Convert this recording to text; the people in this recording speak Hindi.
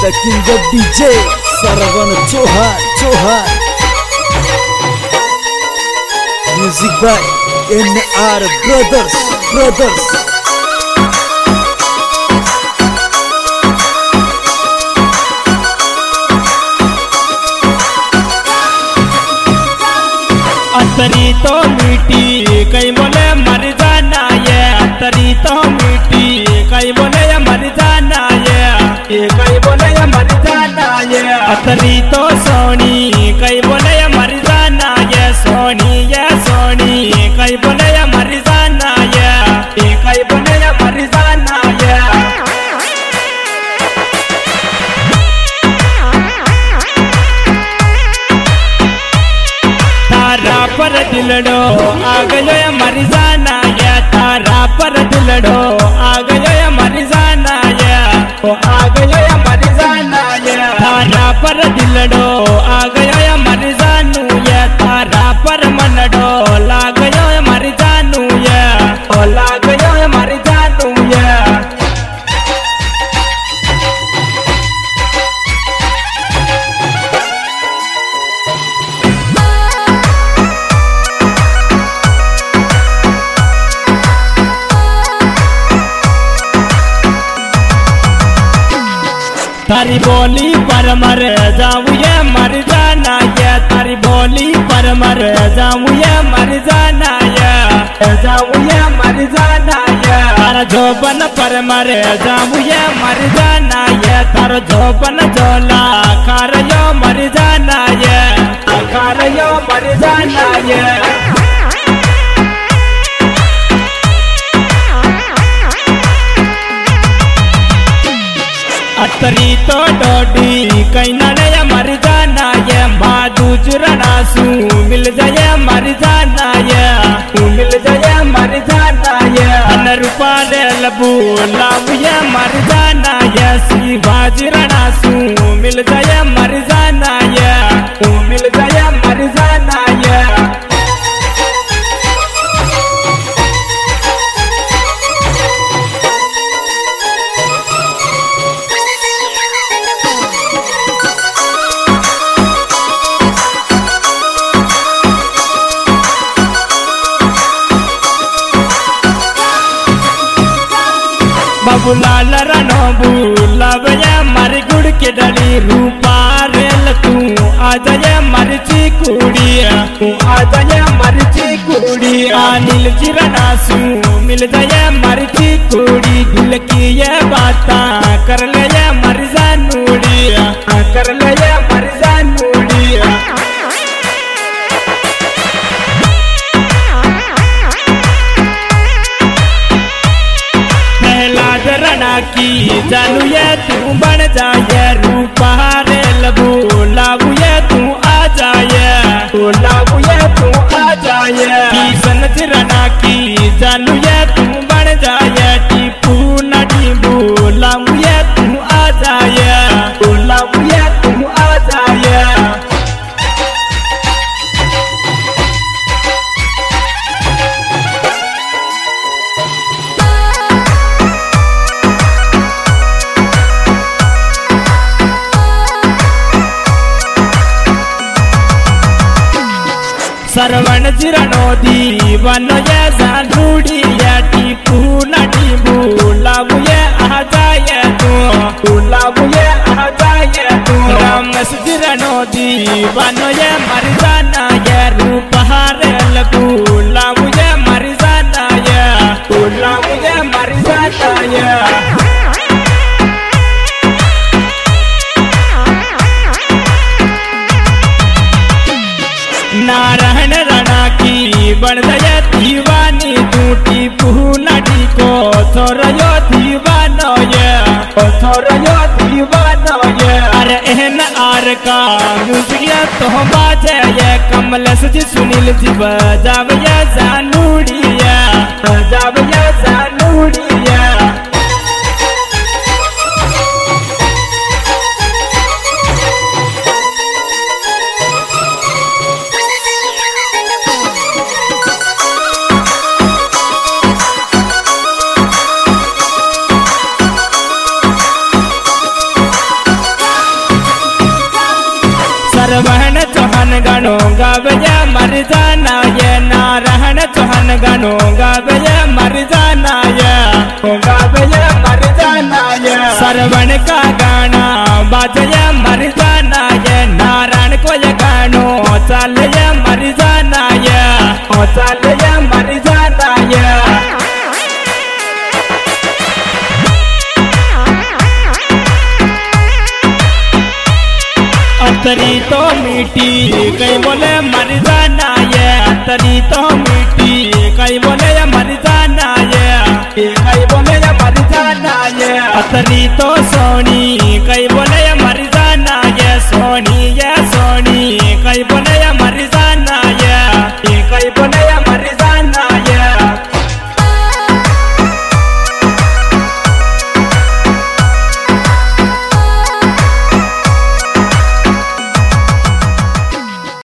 The king of DJ, Sarvan Chauhan. Music by NR Brothers. Atri तो मीठी कई बोले मर जाना ये, अतरी तो मीठी कई बोले मर जाना ये कई बोले मर जाना ये। अतरी तो सोनी कई बोले मर जाना ये, सोनी कई बोले मर जाना ये कई बोले मर जाना ये। तारा पर दिलड़ो आ गयो या मर जाना या, तारा पर दिलड़ो आ गयो या मर जाना या, ओ आ गयो या मर जाना या। तारा पर दिलड़ो आ गयो या मर जानू या, तारा पर मनड़ो ला गयो या मर जानू या, ओ ला गयो या मर जानू या। तारी बोली पर मर जाऊँ ये मर जाना ये, तारी बोली पर मर जाऊँ ये मर जाना ये, जाऊँ ये मर जाना ये। तारा जोबन पर मर जाऊँ ये मर जाना ये, तारा जोबन जोला खार यो मर जाना ये, खार यो मर जाना ये। अतरी तो डोडी कई नड़े मर जाना ये, मादूज रनासू मिल जाए मर जाना ये, मिल जाए मर जाना ये। अन रूपा रे लबू लाऊ ये मर जाना ये, शिवाज रनासू मिल जाए मर जाना ये, मिल जाए मर जाना ये। बाबूलाल रनो बुलावे मर गुड़ के डली, रूपा रेल तू आ जाए मरची कुड़ी, तू आ जाए मरची कुड़ी। अनिल जिरनासू मिल जाए मरची कुड़ी, दिल की ये बाता कर ले मर जानूड़ी, कर ले मर जानूड़ी। की जानू ये तू बन जाए, रूपा रे लबू लाऊ ये तू आ जाए, तू लाऊ ये तू आ जाए। किशन जिरना की जानू ये तू बन जाए, टीपू न टीबू लाऊ ये तू आ जाए, तू लाऊ ये तू आ जाए। सरवण जिरनो दीवानो ये जानूड़ी ये, टीपू न टीबू लाऊ ये आ जाए तू लाऊ ये आ जाए तू। रामस जिरनो दीवानो ये मर जाना ये, रूपा रे लबू लाऊ ये मर जाना ये, लाऊ ये मर जाना ये। नारायण राणा की बन गया दीवानी, तू टीपू नडी को थोरयो दीवानो ये, थोरयो दीवानो ये। अरे एहन आर का म्यूजिक तो बाजे ये, कमलेश जी सुनील जी बजाव ये जानूड़ी ये, बजाव ये जानूड़ी ये। सरवण चौहान गानो गावे मर जाना ये, नारायण चौहान गानो गावे मर जाना ये, गावे मर जाना ये। सरवण का गाना बाजे मर जाना ये, नारायण को ये गानो चल मर जाना ये, चल मर जाना ये। अतरी तो मीठी कहीं बोले मर जाना ये, अतरी तो मीठी कहीं बोले मर जाना ये, कहीं बोले मर जाना ये। अतरी तो सोनी